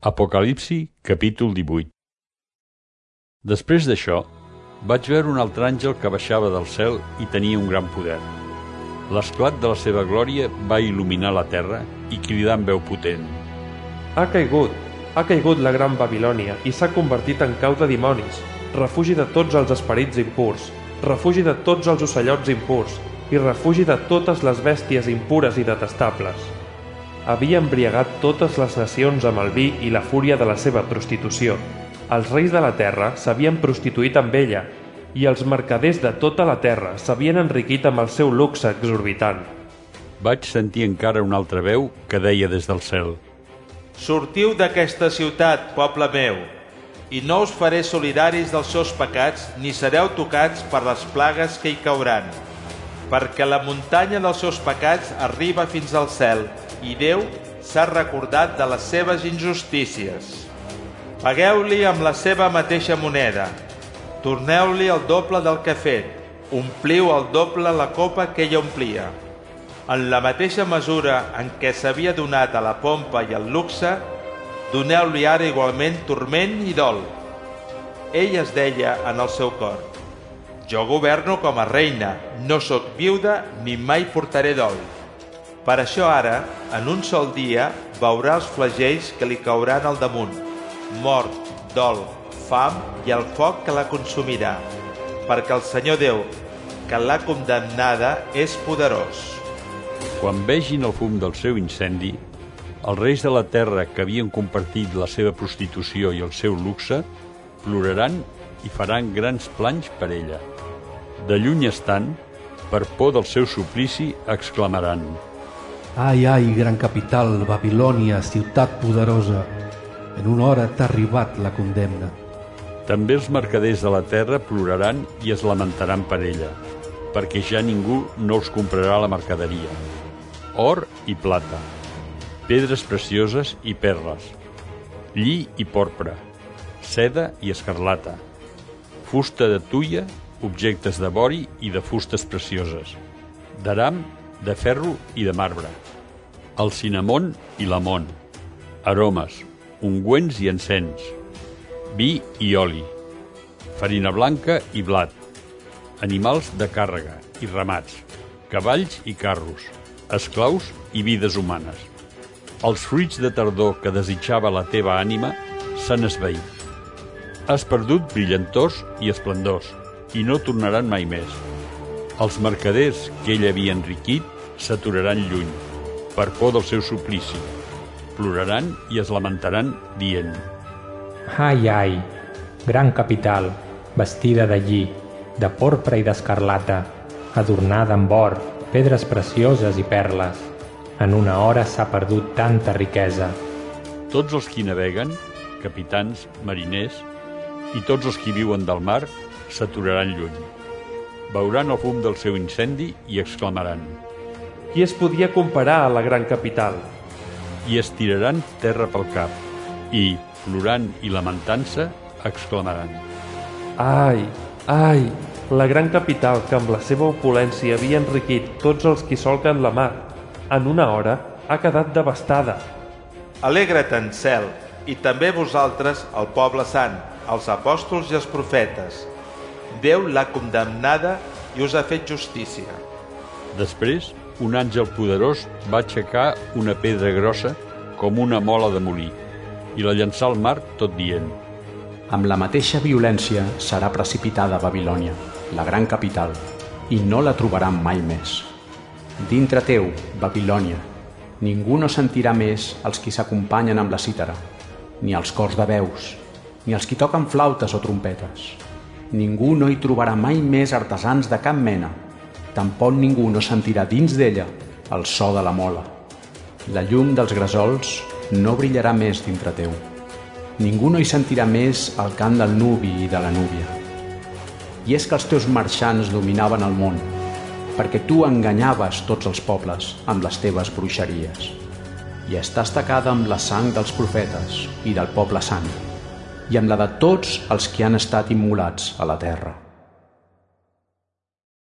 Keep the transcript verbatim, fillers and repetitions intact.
Apocalipsi, capítol divuit. Després d'això, vaig veure un altre àngel que baixava del cel i tenia un gran poder. L'esclat de la seva glòria va il·luminar la terra i cridar amb veu potent: Ha caigut, ha caigut la gran Babilònia i s'ha convertit en cau de dimonis, refugi de tots els esperits impurs, refugi de tots els ocellots impurs i refugi de totes les bèsties impures i detestables. Havia embriagat totes les nacions amb el vi i la fúria de la seva prostitució. Els reis de la terra s'havien prostituït amb ella, i els mercaders de tota la terra s'havien enriquit amb el seu luxe exorbitant. Vaig sentir encara una altra veu que deia des del cel: Sortiu d'aquesta ciutat, poble meu, i no us faré solidaris dels seus pecats, ni sereu tocats per les plagues que hi cauran, perquè la muntanya dels seus pecats arriba fins al cel, i Déu s'ha recordat de les seves injustícies. Pagueu-li amb la seva mateixa moneda, torneu-li el doble del que ha fet, ompliu el doble la copa que ella omplia. En la mateixa mesura en què s'havia donat a la pompa i al luxe, doneu-li ara igualment turment i dol. Ell es deia en el seu cor: Jo governo com a reina, no sóc viuda ni mai portaré dol. Per això ara, en un sol dia, veurà els flagells que li cauran al damunt: mort, dol, fam i el foc que la consumirà, perquè el Senyor Déu, que l'ha condemnada, és poderós. Quan vegin el fum del seu incendi, els reis de la terra que havien compartit la seva prostitució i el seu luxe ploraran i faran grans planys per ella. De lluny estant, per por del seu suplici, exclamaran: Ai, ai, gran capital, Babilònia, ciutat poderosa, en una hora t'ha arribat la condemna. També els mercaders de la terra ploraran i es lamentaran per ella, perquè ja ningú no els comprarà la mercaderia. Or i plata, pedres precioses i perles, lli i porpra, seda i escarlata, fusta de tuia, objectes de vori i de fustes precioses, d'aram, de ferro i de marbre, el cinnamon i l'amon, aromes, ungüents i encens, vi i oli, farina blanca i blat, animals de càrrega i ramats, cavalls i carros, esclaus i vides humanes. Els fruits de tardor que desitjava la teva ànima s'han esvaït. Has perdut brillantors i esplendors, i no tornaran mai més. Els mercaders que ell havia enriquit s'aturaran lluny, per por del seu suplici. Ploraran i es lamentaran, dient: Ai, ai, gran capital, vestida de lli, de porpra i d'escarlata, adornada amb or, pedres precioses i perles. En una hora s'ha perdut tanta riquesa. Tots els qui naveguen, capitans, mariners, i tots els qui viuen del mar, s'aturaran lluny. Veuran el fum del seu incendi i exclamaran: Qui es podia comparar a la gran capital? I es tiraran terra pel cap, i, plorant i lamentant-se, exclamaran: Ai, ai, la gran capital que amb la seva opulència havia enriquit tots els qui solquen la mar, en una hora ha quedat devastada. Alegra-te'n, cel, i també vosaltres, el poble sant, els apòstols i els profetes. Déu l'ha condemnada i us ha fet justícia. Després, un àngel poderós va aixecar una pedra grossa com una mola de molí i la llançà al mar, tot dient: Amb la mateixa violència serà precipitada Babilònia, la gran capital, i no la trobaran mai més. Dintre teu, Babilònia, ningú no sentirà més els qui s'acompanyen amb la cítara, ni els cors de veus, ni els qui toquen flautes o trompetes. Ningú no hi trobarà mai més artesans de cap mena. Tampoc ningú no sentirà dins d'ella el so de la mola. La llum dels gresols no brillarà més dintre teu. Ningú no hi sentirà més el cant del nuvi i de la núvia. I és que els teus marxants dominaven el món, perquè tu enganyaves tots els pobles amb les teves bruixeries. I estàs tacada amb la sang dels profetes i del poble sant, i amb la de tots els que han estat immolats a la terra.